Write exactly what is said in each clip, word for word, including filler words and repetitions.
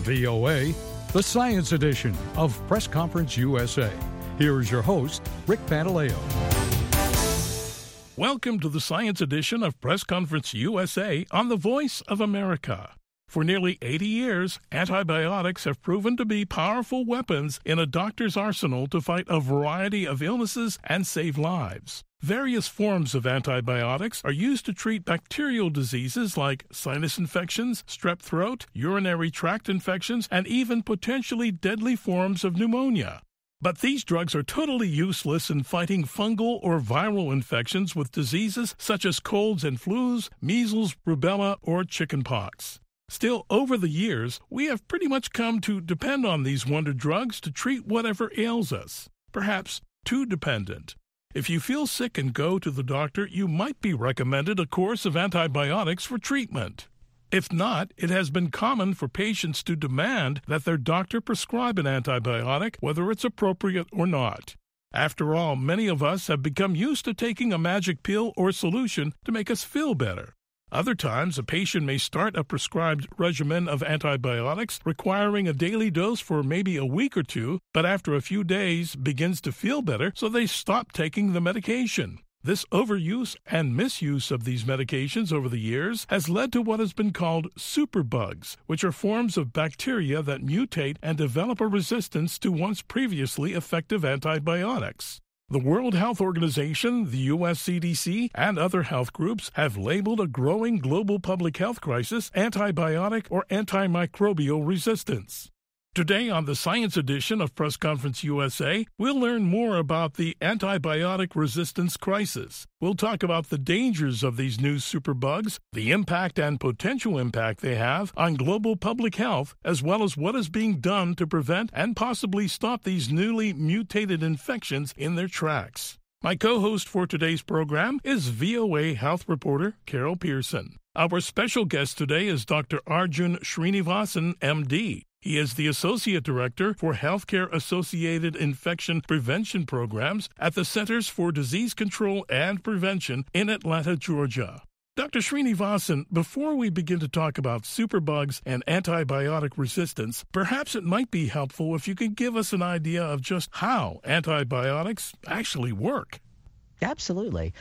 V O A, the Science Edition of Press Conference U S A. Here is your host, Rick Pantaleo. Welcome to the Science Edition of Press Conference U S A on the Voice of America. For nearly eighty years, antibiotics have proven to be powerful weapons in a doctor's arsenal to fight a variety of illnesses and save lives. Various forms of antibiotics are used to treat bacterial diseases like sinus infections, strep throat, urinary tract infections, and even potentially deadly forms of pneumonia. But these drugs are totally useless in fighting fungal or viral infections with diseases such as colds and flus, measles, rubella, or chickenpox. Still, over the years, we have pretty much come to depend on these wonder drugs to treat whatever ails us. Perhaps too dependent. If you feel sick and go to the doctor, you might be recommended a course of antibiotics for treatment. If not, it has been common for patients to demand that their doctor prescribe an antibiotic, whether it's appropriate or not. After all, many of us have become used to taking a magic pill or solution to make us feel better. Other times, a patient may start a prescribed regimen of antibiotics requiring a daily dose for maybe a week or two, but after a few days begins to feel better, so they stop taking the medication. This overuse and misuse of these medications over the years has led to what has been called superbugs, which are forms of bacteria that mutate and develop a resistance to once previously effective antibiotics. The World Health Organization, the U S C D C, and other health groups have labeled a growing global public health crisis antibiotic or antimicrobial resistance. Today on the Science Edition of Press Conference U S A, we'll learn more about the antibiotic resistance crisis. We'll talk about the dangers of these new superbugs, the impact and potential impact they have on global public health, as well as what is being done to prevent and possibly stop these newly mutated infections in their tracks. My co-host for today's program is V O A health reporter Carol Pearson. Our special guest today is Doctor Arjun Srinivasan, M D. He is the Associate Director for Healthcare-Associated Infection Prevention Programs at the Centers for Disease Control and Prevention in Atlanta, Georgia. Doctor Srinivasan, before we begin to talk about superbugs and antibiotic resistance, perhaps it might be helpful if you could give us an idea of just how antibiotics actually work. Absolutely.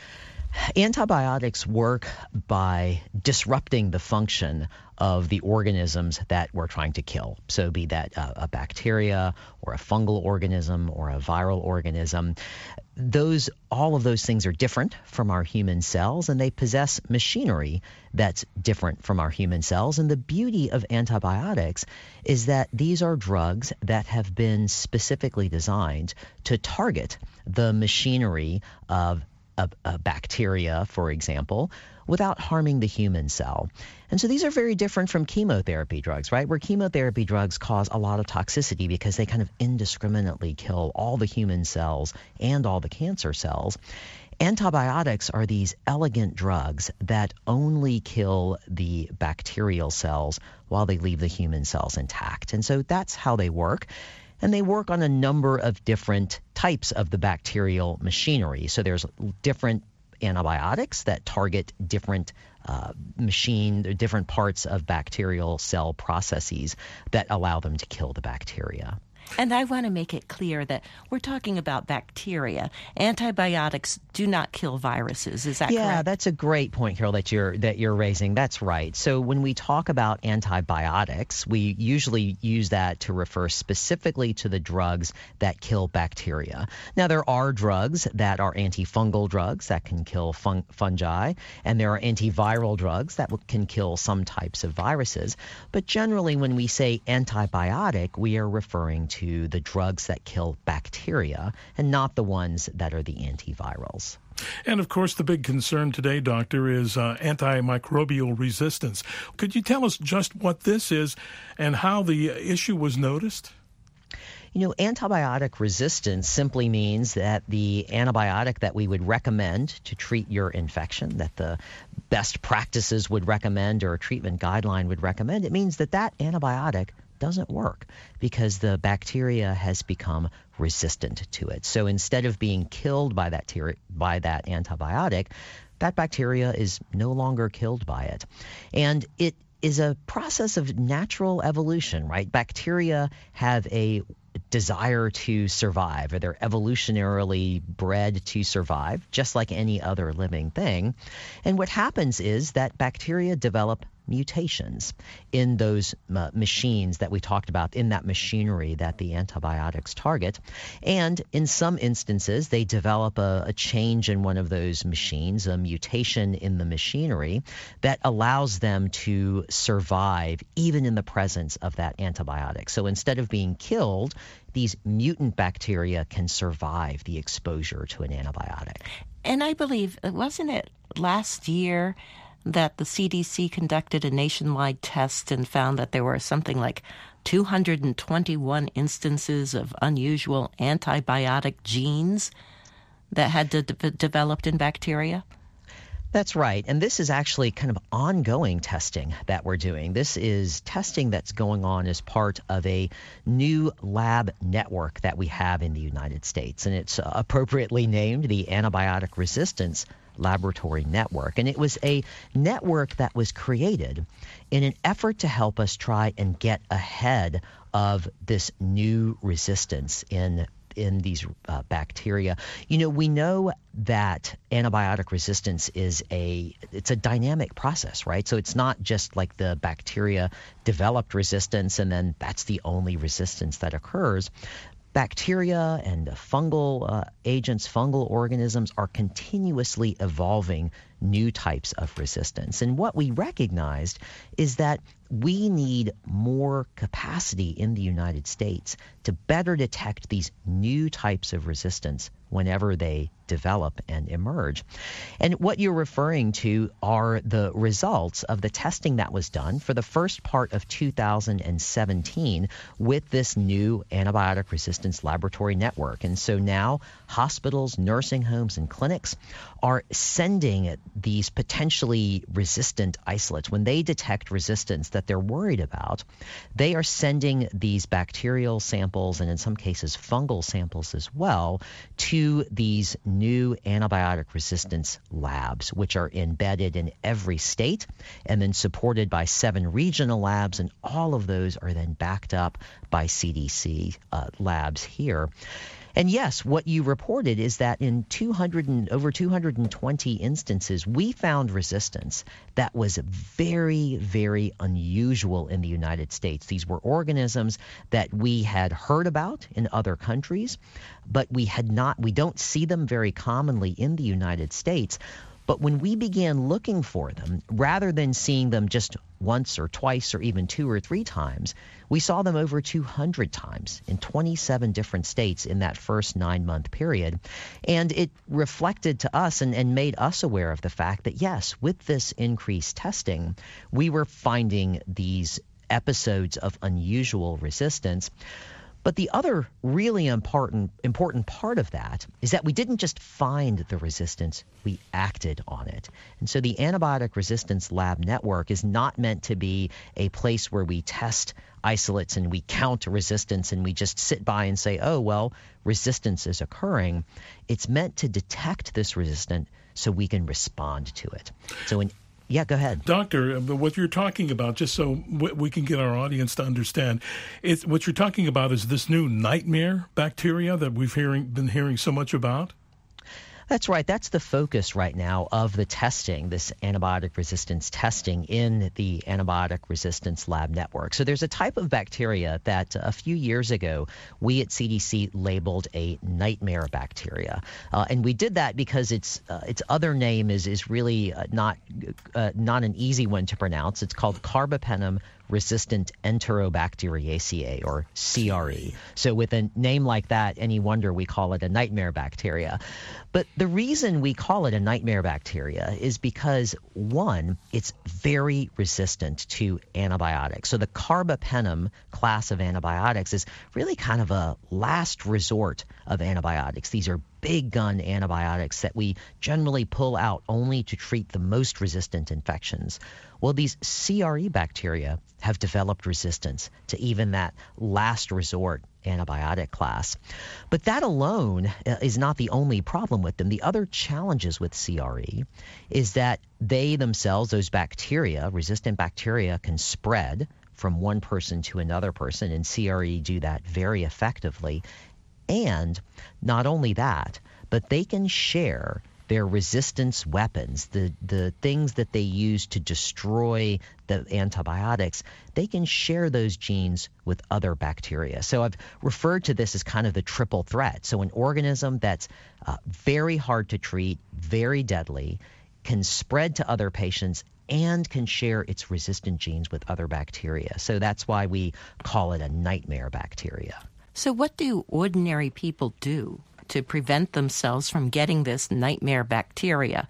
Antibiotics work by disrupting the function of the organisms that we're trying to kill. So be that a, a bacteria or a fungal organism or a viral organism. Those, all of those things are different from our human cells, and they possess machinery that's different from our human cells. And the beauty of antibiotics is that these are drugs that have been specifically designed to target the machinery of A, a bacteria, for example, without harming the human cell. And so these are very different from chemotherapy drugs, right? Where chemotherapy drugs cause a lot of toxicity because they kind of indiscriminately kill all the human cells and all the cancer cells. Antibiotics are these elegant drugs that only kill the bacterial cells while they leave the human cells intact. And so that's how they work. And they work on a number of different types of the bacterial machinery. So there's different antibiotics that target different uh, machine, different parts of bacterial cell processes that allow them to kill the bacteria. And I want to make it clear that we're talking about bacteria. Antibiotics do not kill viruses. Is that yeah, correct? Yeah, that's a great point, Carol, that you're that you're raising. That's right. So when we talk about antibiotics, we usually use that to refer specifically to the drugs that kill bacteria. Now, there are drugs that are antifungal drugs that can kill fun- fungi, and there are antiviral drugs that can kill some types of viruses. But generally, when we say antibiotic, we are referring to to the drugs that kill bacteria and not the ones that are the antivirals. And, of course, the big concern today, Doctor, is uh, antimicrobial resistance. Could you tell us just what this is and how the issue was noticed? You know, antibiotic resistance simply means that the antibiotic that we would recommend to treat your infection, that the best practices would recommend or a treatment guideline would recommend, it means that that antibiotic doesn't work because the bacteria has become resistant to it. So instead of being killed by that ter- by that antibiotic, that bacteria is no longer killed by it. And it is a process of natural evolution, right? Bacteria have a desire to survive, or they're evolutionarily bred to survive, just like any other living thing. And what happens is that bacteria develop mutations in those uh, machines that we talked about, in that machinery that the antibiotics target. And in some instances, they develop a, a change in one of those machines, a mutation in the machinery that allows them to survive even in the presence of that antibiotic. So instead of being killed, these mutant bacteria can survive the exposure to an antibiotic. And I believe, wasn't it last year that the C D C conducted a nationwide test and found that there were something like two hundred twenty-one instances of unusual antibiotic genes that had de- de- developed in bacteria? That's right. And this is actually kind of ongoing testing that we're doing. This is testing that's going on as part of a new lab network that we have in the United States. And it's appropriately named the Antibiotic Resistance Laboratory Network. And it was a network that was created in an effort to help us try and get ahead of this new resistance in in these uh, bacteria. You know, we know that antibiotic resistance is a it's a dynamic process, right? So it's not just like the bacteria developed resistance and then that's the only resistance that occurs. Bacteria and fungal uh, agents, fungal organisms are continuously evolving new types of resistance. And what we recognized is that we need more capacity in the United States to better detect these new types of resistance whenever they develop and emerge. And what you're referring to are the results of the testing that was done for the first part of two thousand seventeen with this new antibiotic resistance laboratory network. And so now hospitals, nursing homes, and clinics are sending these potentially resistant isolates. When they detect resistance that they're worried about, they are sending these bacterial samples and in some cases fungal samples as well to these new antibiotic resistance labs, which are embedded in every state and then supported by seven regional labs, and all of those are then backed up by C D C uh, labs here. And yes, what you reported is that in two hundred and over two hundred twenty instances, we found resistance that was very, very unusual in the United States. These were organisms that we had heard about in other countries, but we had not, we don't see them very commonly in the United States. But when we began looking for them, rather than seeing them just once or twice or even two or three times, we saw them over two hundred times in twenty-seven different states in that first nine-month period. And it reflected to us and, and made us aware of the fact that, yes, with this increased testing, we were finding these episodes of unusual resistance. But the other really important important part of that is that we didn't just find the resistance, we acted on it. And so the Antibiotic Resistance Lab Network is not meant to be a place where we test isolates and we count resistance and we just sit by and say, oh, well, resistance is occurring. It's meant to detect this resistance so we can respond to it. So in Yeah, go ahead. Doctor, what you're talking about, just so we can get our audience to understand, it's, what you're talking about is this new nightmare bacteria that we've hearing, been hearing so much about? That's right. That's the focus right now of the testing, this antibiotic resistance testing in the Antibiotic Resistance Lab Network. So there's a type of bacteria that a few years ago we at C D C labeled a nightmare bacteria. Uh, and we did that because its uh, its other name is is really uh, not uh, not an easy one to pronounce. It's called Carbapenem resistant Enterobacteriaceae, or C R E. So with a name like that, any wonder we call it a nightmare bacteria. But the reason we call it a nightmare bacteria is because, one, it's very resistant to antibiotics. So the carbapenem class of antibiotics is really kind of a last resort of antibiotics. These are big gun antibiotics that we generally pull out only to treat the most resistant infections. Well, these C R E bacteria have developed resistance to even that last resort antibiotic class. But that alone is not the only problem with them. The other challenges with C R E is that they themselves, those bacteria, resistant bacteria, can spread from one person to another person, and C R E do that very effectively. And not only that, but they can share their resistance weapons, the, the things that they use to destroy the antibiotics, they can share those genes with other bacteria. So I've referred to this as kind of the triple threat. So an organism that's uh, very hard to treat, very deadly, can spread to other patients, and can share its resistant genes with other bacteria. So that's why we call it a nightmare bacteria. So what do ordinary people do to prevent themselves from getting this nightmare bacteria?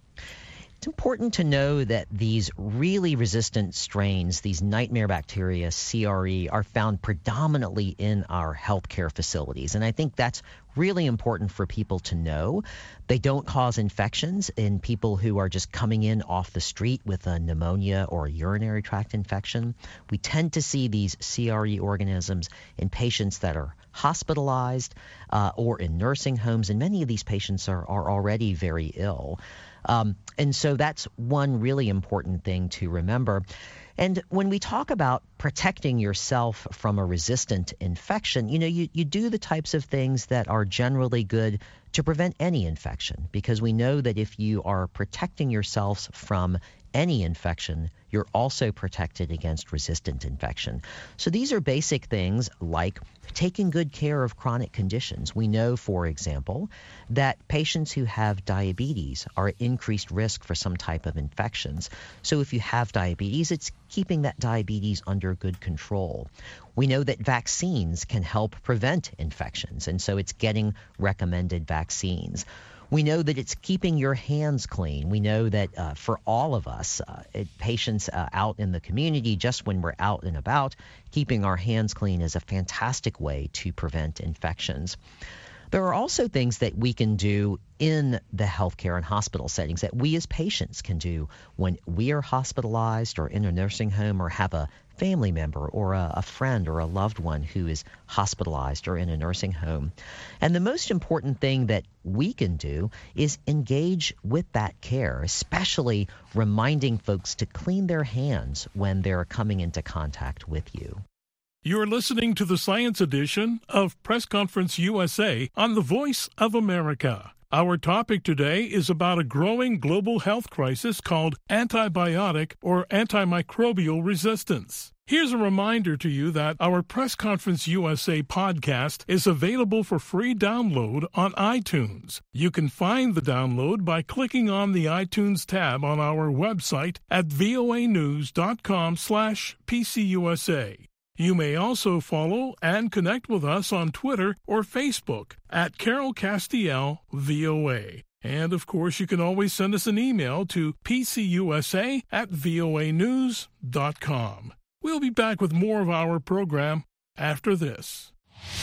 It's important to know that these really resistant strains, these nightmare bacteria, C R E, are found predominantly in our healthcare facilities. And I think that's really important for people to know. They don't cause infections in people who are just coming in off the street with a pneumonia or a urinary tract infection. We tend to see these C R E organisms in patients that are hospitalized uh, or in nursing homes, and many of these patients are, are already very ill. Um, and so that's one really important thing to remember. And when we talk about protecting yourself from a resistant infection, you know, you, you do the types of things that are generally good to prevent any infection, because we know that if you are protecting yourselves from any infection, you're also protected against resistant infection. So these are basic things like taking good care of chronic conditions. We know, for example, that patients who have diabetes are at increased risk for some type of infections. So if you have diabetes, it's keeping that diabetes under good control. We know that vaccines can help prevent infections, and so it's getting recommended vaccines. We know that it's keeping your hands clean. We know that uh, for all of us, uh, it, patients uh, out in the community, just when we're out and about, keeping our hands clean is a fantastic way to prevent infections. There are also things that we can do in the healthcare and hospital settings that we as patients can do when we are hospitalized or in a nursing home or have a family member or a, a friend or a loved one who is hospitalized or in a nursing home. And the most important thing that we can do is engage with that care, especially reminding folks to clean their hands when they're coming into contact with you. You're listening to the Science Edition of Press Conference U S A on the Voice of America. Our topic today is about a growing global health crisis called antibiotic or antimicrobial resistance. Here's a reminder to you that our Press Conference U S A podcast is available for free download on iTunes. You can find the download by clicking on the iTunes tab on our website at voanews.com slash PCUSA. You may also follow and connect with us on Twitter or Facebook at Carol Castiel V O A. And, of course, you can always send us an email to pcusa at voanews dot com. We'll be back with more of our program after this.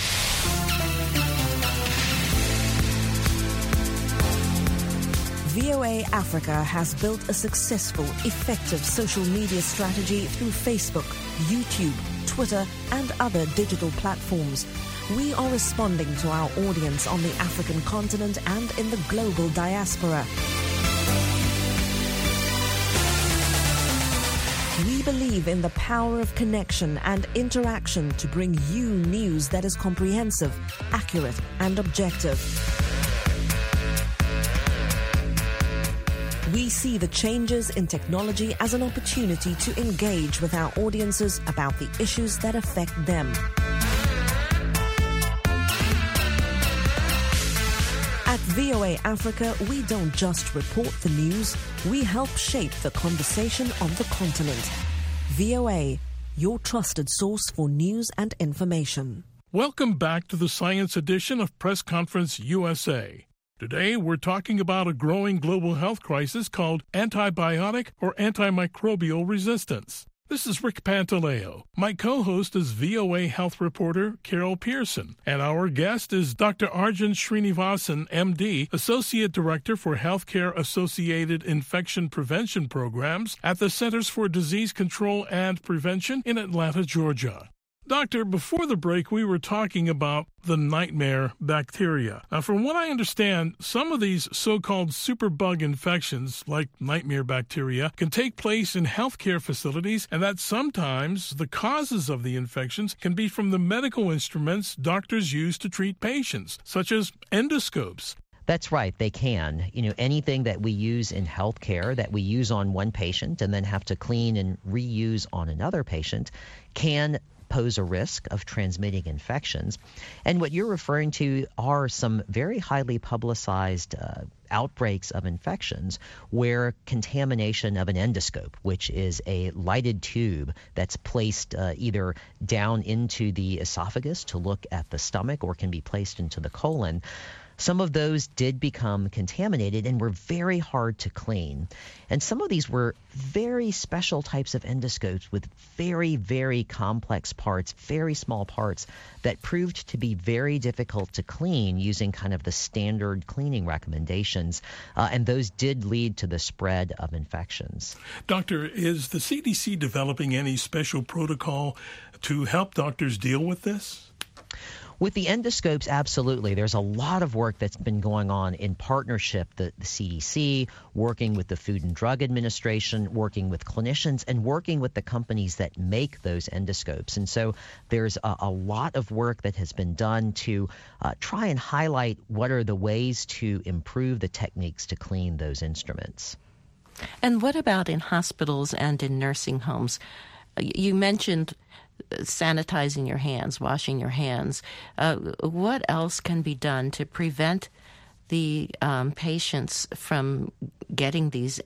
V O A Africa has built a successful, effective social media strategy through Facebook, YouTube, Twitter, and other digital platforms. We are responding to our audience on the African continent and in the global diaspora. We believe in the power of connection and interaction to bring you news that is comprehensive, accurate, and objective. We see the changes in technology as an opportunity to engage with our audiences about the issues that affect them. At V O A Africa, we don't just report the news, we help shape the conversation on the continent. V O A, your trusted source for news and information. Welcome back to the Science Edition of Press Conference U S A. Today, we're talking about a growing global health crisis called antibiotic or antimicrobial resistance. This is Rick Pantaleo. My co-host is V O A health reporter Carol Pearson, and our guest is Doctor Arjun Srinivasan, M D, Associate Director for Healthcare-Associated Infection Prevention Programs at the Centers for Disease Control and Prevention in Atlanta, Georgia. Doctor, before the break, we were talking about the nightmare bacteria. Now, from what I understand, some of these so-called superbug infections, like nightmare bacteria, can take place in healthcare facilities, and that sometimes the causes of the infections can be from the medical instruments doctors use to treat patients, such as endoscopes. That's right, they can. You know, anything that we use in healthcare that we use on one patient and then have to clean and reuse on another patient can pose a risk of transmitting infections. And what you're referring to are some very highly publicized uh, outbreaks of infections where contamination of an endoscope, which is a lighted tube that's placed uh, either down into the esophagus to look at the stomach or can be placed into the colon. Some of those did become contaminated and were very hard to clean. And some of these were very special types of endoscopes with very, very complex parts, very small parts that proved to be very difficult to clean using kind of the standard cleaning recommendations. Uh, and those did lead to the spread of infections. Doctor, is the C D C developing any special protocol to help doctors deal with this? With the endoscopes, absolutely. There's a lot of work that's been going on in partnership, the, the C D C, working with the Food and Drug Administration, working with clinicians, and working with the companies that make those endoscopes. And so there's a, a lot of work that has been done to uh, try and highlight what are the ways to improve the techniques to clean those instruments. And what about in hospitals and in nursing homes? You mentioned sanitizing your hands, washing your hands. Uh, what else can be done to prevent the um, patients from getting these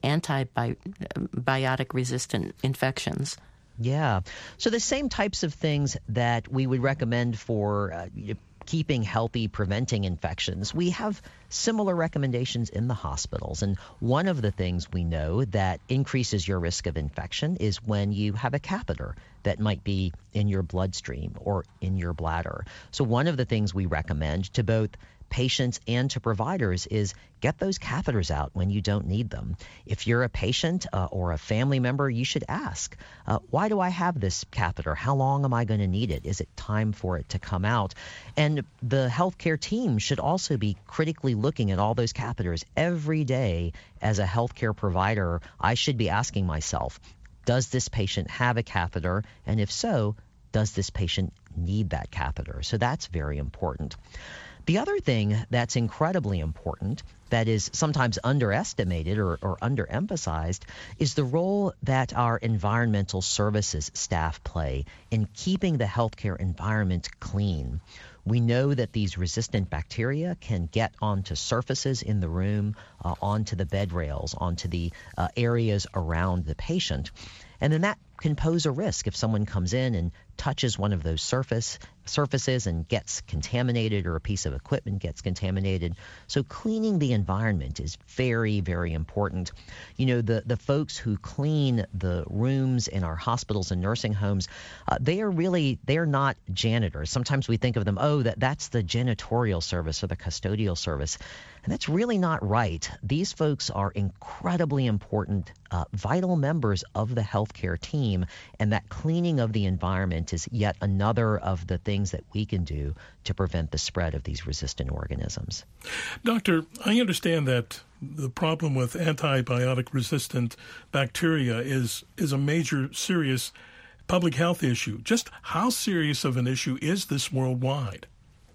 antibiotic-resistant infections? Yeah. So the same types of things that we would recommend for uh, keeping healthy, preventing infections, we have similar recommendations in the hospitals. And one of the things we know that increases your risk of infection is when you have a catheter that might be in your bloodstream or in your bladder. So one of the things we recommend to both patients and to providers is get those catheters out when you don't need them. If you're a patient uh, or a family member, you should ask, uh, why do I have this catheter? How long am I going to need it? Is it time for it to come out? And the healthcare team should also be critically looking at all those catheters every day. As a healthcare provider, I should be asking myself, does this patient have a catheter? And if so, does this patient need that catheter? So that's very important. The other thing that's incredibly important that is sometimes underestimated or, or underemphasized is the role that our environmental services staff play in keeping the healthcare environment clean. We know that these resistant bacteria can get onto surfaces in the room, uh, onto the bed rails, onto the uh, areas around the patient. And then that can pose a risk if someone comes in and touches one of those surface surfaces and gets contaminated, or a piece of equipment gets contaminated. So cleaning the environment is very, very important. You know, the, the folks who clean the rooms in our hospitals and nursing homes, uh, they are really, they're not janitors. Sometimes we think of them, oh, that, that's the janitorial service or the custodial service. And that's really not right. These folks are incredibly important, uh, vital members of the healthcare team, and that cleaning of the environment is yet another of the things that we can do to prevent the spread of these resistant organisms. Doctor, I understand that the problem with antibiotic-resistant bacteria is, is a major, serious public health issue. Just how serious of an issue is this worldwide?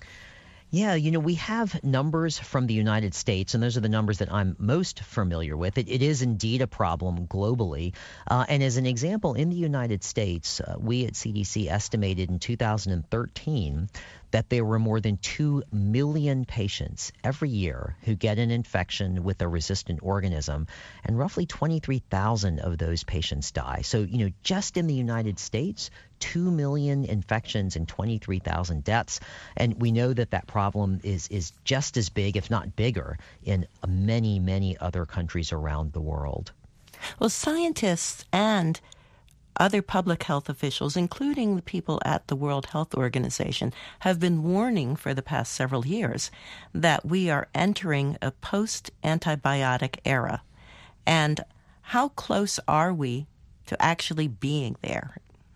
Yeah, you know, we have numbers from the United States, and those are the numbers that I'm most familiar with. It, it is indeed a problem globally. Uh, and as an example, in the United States, uh, we at C D C estimated in two thousand thirteen that there were more than two million patients every year who get an infection with a resistant organism, and roughly twenty-three thousand of those patients die. So, you know, just in the United States, two million infections and twenty-three thousand deaths. And we know that that problem is, is just as big, if not bigger, in many, many other countries around the world. Well, scientists and other public health officials, including the people at the World Health Organization, have been warning for the past several years that we are entering a post-antibiotic era. And how close are we to actually being there?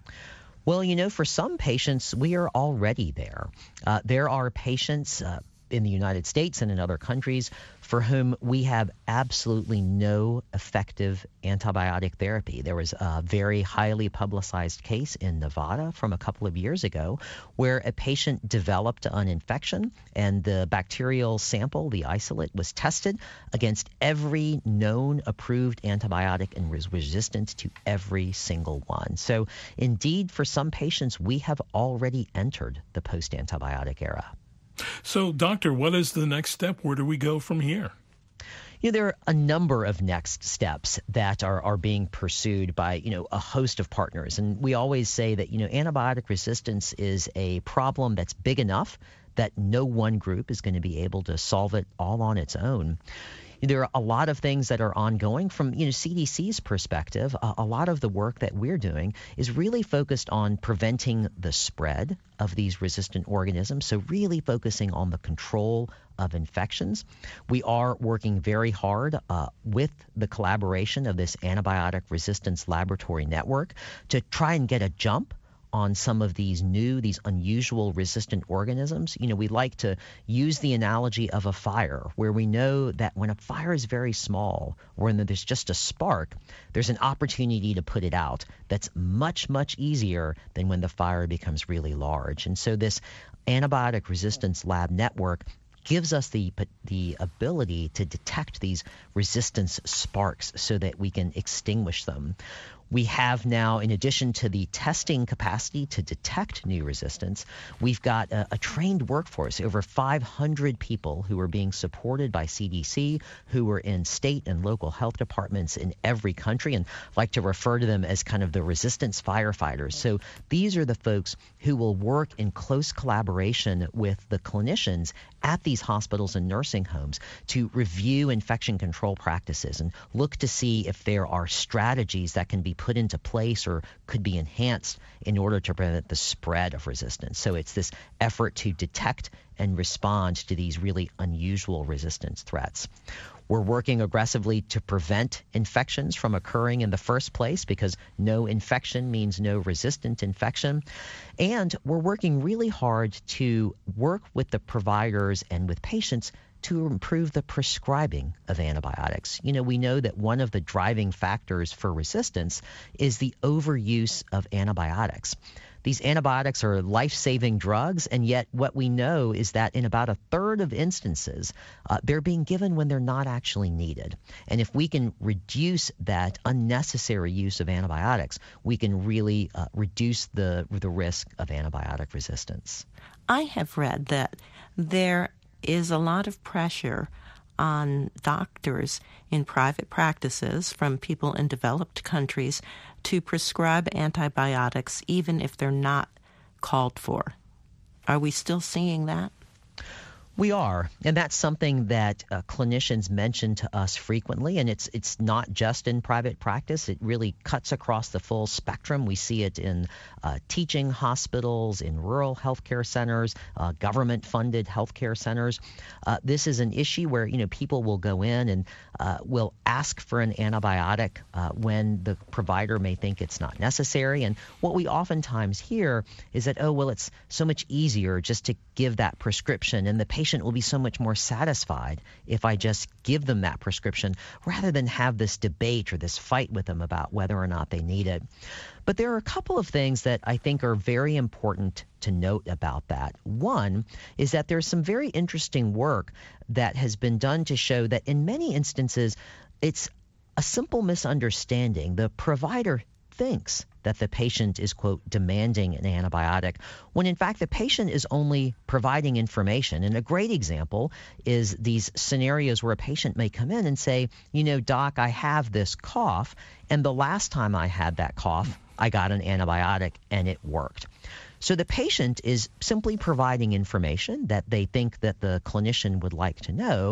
Well, you know, for some patients, we are already there. Uh, there are patients uh, in the United States and in other countries for whom we have absolutely no effective antibiotic therapy. There was a very highly publicized case in Nevada from a couple of years ago where a patient developed an infection and the bacterial sample, the isolate, was tested against every known approved antibiotic and was resistant to every single one. So indeed, for some patients, we have already entered the post-antibiotic era. So, doctor, what is the next step? Where do we go from here? You know, there are a number of next steps that are, are being pursued by, you know, a host of partners. And we always say that, you know, antibiotic resistance is a problem that's big enough that no one group is going to be able to solve it all on its own. There are a lot of things that are ongoing from, you know, C D C's perspective. Uh, a lot of the work that we're doing is really focused on preventing the spread of these resistant organisms, so really focusing on the control of infections. We are working very hard uh, with the collaboration of this antibiotic resistance laboratory network to try and get a jump on some of these new, these unusual resistant organisms. You know, we like to use the analogy of a fire, where we know that when a fire is very small, or when there's just a spark, there's an opportunity to put it out that's much, much easier than when the fire becomes really large. And so this antibiotic resistance lab network gives us the the ability to detect these resistance sparks so that we can extinguish them. We have now, in addition to the testing capacity to detect new resistance, we've got a, a trained workforce, over five hundred people who are being supported by C D C, who are in state and local health departments in every country, and I like to refer to them as kind of the resistance firefighters. So these are the folks who will work in close collaboration with the clinicians at these hospitals and nursing homes to review infection control practices and look to see if there are strategies that can be put into place or could be enhanced in order to prevent the spread of resistance. So it's this effort to detect and respond to these really unusual resistance threats. We're working aggressively to prevent infections from occurring in the first place, because no infection means no resistant infection. And we're working really hard to work with the providers and with patients to improve the prescribing of antibiotics. You know, we know that one of the driving factors for resistance is the overuse of antibiotics. These antibiotics are life-saving drugs, and yet what we know is that in about a third of instances, uh, they're being given when they're not actually needed. And if we can reduce that unnecessary use of antibiotics, we can really uh, reduce the the risk of antibiotic resistance. I have read that there is a lot of pressure on doctors in private practices from people in developed countries to prescribe antibiotics even if they're not called for. Are we still seeing that? We are, and that's something that uh, clinicians mention to us frequently, and it's it's not just in private practice. It really cuts across the full spectrum. We see it in uh, teaching hospitals, in rural healthcare centers, uh, government-funded healthcare centers. Uh, this is an issue where, you know, people will go in and uh, will ask for an antibiotic uh, when the provider may think it's not necessary. And what we oftentimes hear is that, oh, well, it's so much easier just to give that prescription, and the patient will be so much more satisfied if I just give them that prescription rather than have this debate or this fight with them about whether or not they need it. But there are a couple of things that I think are very important to note about that. One is that there's some very interesting work that has been done to show that in many instances, it's a simple misunderstanding. The provider thinks that the patient is, quote, demanding an antibiotic, when in fact the patient is only providing information. And a great example is these scenarios where a patient may come in and say, you know, doc, I have this cough, and the last time I had that cough, I got an antibiotic and it worked. So the patient is simply providing information that they think that the clinician would like to know.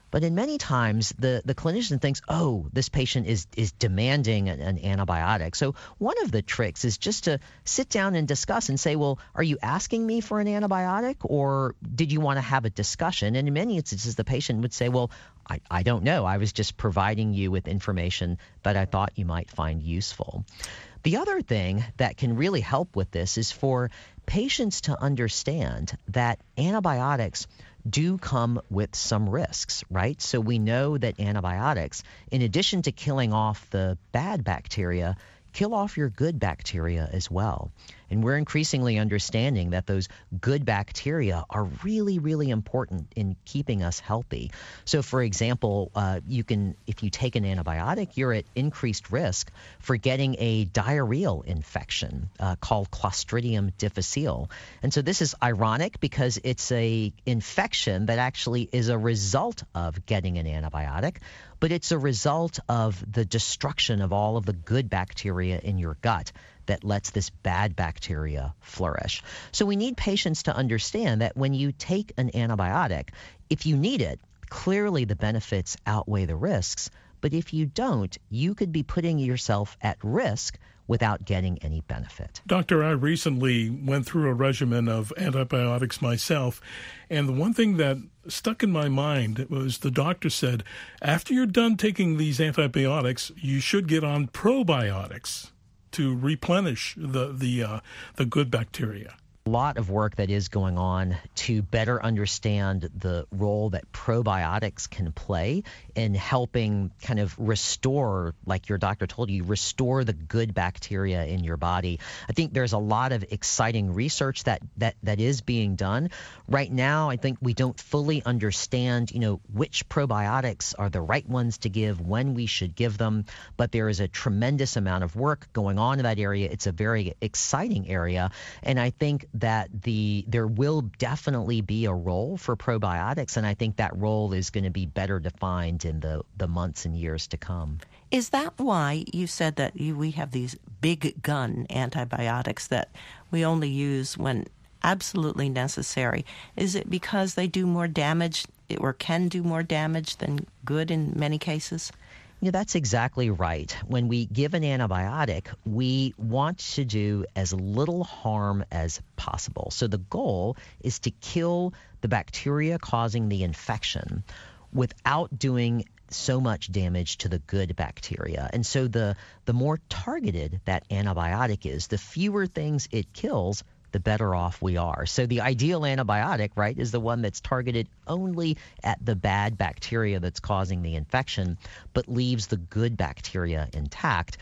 But in many times, the, the clinician thinks, oh, this patient is is demanding an, an antibiotic. So one of the tricks is just to sit down and discuss and say, well, are you asking me for an antibiotic, or did you want to have a discussion? And in many instances, the patient would say, well, I, I don't know. I was just providing you with information that I thought you might find useful. The other thing that can really help with this is for patients to understand that antibiotics do come with some risks, right? So we know that antibiotics, in addition to killing off the bad bacteria, kill off your good bacteria as well. And we're increasingly understanding that those good bacteria are really, really important in keeping us healthy. So, for example, uh, you can, if you take an antibiotic, you're at increased risk for getting a diarrheal infection uh, called Clostridium difficile. And so this is ironic because it's a infection that actually is a result of getting an antibiotic, but it's a result of the destruction of all of the good bacteria in your gut that lets this bad bacteria flourish. So we need patients to understand that when you take an antibiotic, if you need it, clearly the benefits outweigh the risks. But if you don't, you could be putting yourself at risk without getting any benefit. Doctor, I recently went through a regimen of antibiotics myself, and the one thing that stuck in my mind was the doctor said, after you're done taking these antibiotics, you should get on probiotics to replenish the the uh, the good bacteria. A lot of work that is going on to better understand the role that probiotics can play in helping kind of restore, like your doctor told you, restore the good bacteria in your body. I think there's a lot of exciting research that that that is being done. Right now, I think we don't fully understand, you know, which probiotics are the right ones to give, when we should give them, but there is a tremendous amount of work going on in that area. It's a very exciting area, and I think that the there will definitely be a role for probiotics, and I think that role is going to be better defined in the, the months and years to come. Is that why you said that you, we have these big gun antibiotics that we only use when absolutely necessary? Is it because they do more damage or can do more damage than good in many cases? Yeah, that's exactly right. When we give an antibiotic, we want to do as little harm as possible. So the goal is to kill the bacteria causing the infection without doing so much damage to the good bacteria. And so the, the more targeted that antibiotic is, the fewer things it kills, the better off we are. So the ideal antibiotic, right, is the one that's targeted only at the bad bacteria that's causing the infection, but leaves the good bacteria intact.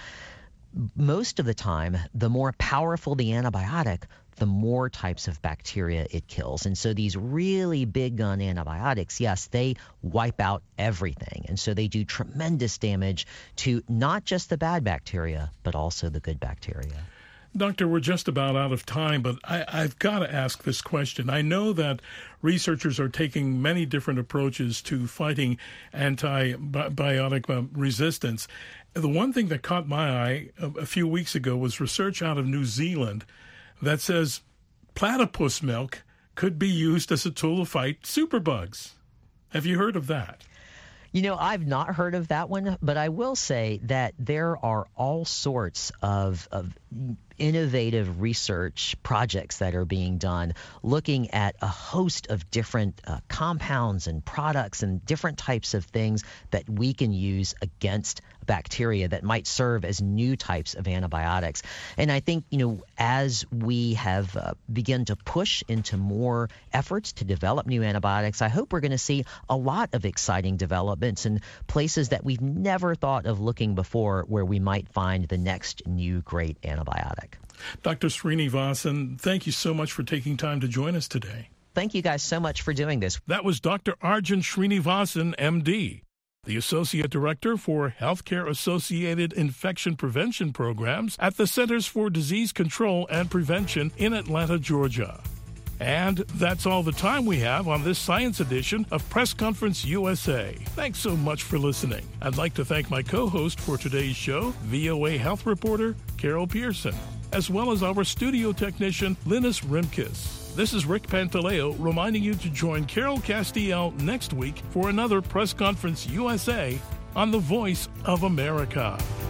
Most of the time, the more powerful the antibiotic, the more types of bacteria it kills. And so these really big gun antibiotics, yes, they wipe out everything. And so they do tremendous damage to not just the bad bacteria, but also the good bacteria. Doctor, we're just about out of time, but I, I've got to ask this question. I know that researchers are taking many different approaches to fighting antibiotic resistance. The one thing that caught my eye a, a few weeks ago was research out of New Zealand that says platypus milk could be used as a tool to fight superbugs. Have you heard of that? You know, I've not heard of that one, but I will say that there are all sorts of, of innovative research projects that are being done looking at a host of different uh, compounds and products and different types of things that we can use against bacteria that might serve as new types of antibiotics. And I think, you know, as we have uh, begun to push into more efforts to develop new antibiotics, I hope we're going to see a lot of exciting developments in places that we've never thought of looking before, where we might find the next new great antibiotic. Doctor Srinivasan, thank you so much for taking time to join us today. Thank you guys so much for doing this. That was Doctor Arjun Srinivasan, M D, the Associate Director for Healthcare-Associated Infection Prevention Programs at the Centers for Disease Control and Prevention in Atlanta, Georgia. And that's all the time we have on this science edition of Press Conference U S A. Thanks so much for listening. I'd like to thank my co-host for today's show, V O A health reporter Carol Pearson, as well as our studio technician, Linus Rimkus. This is Rick Pantaleo reminding you to join Carol Castiel next week for another Press Conference U S A on the Voice of America.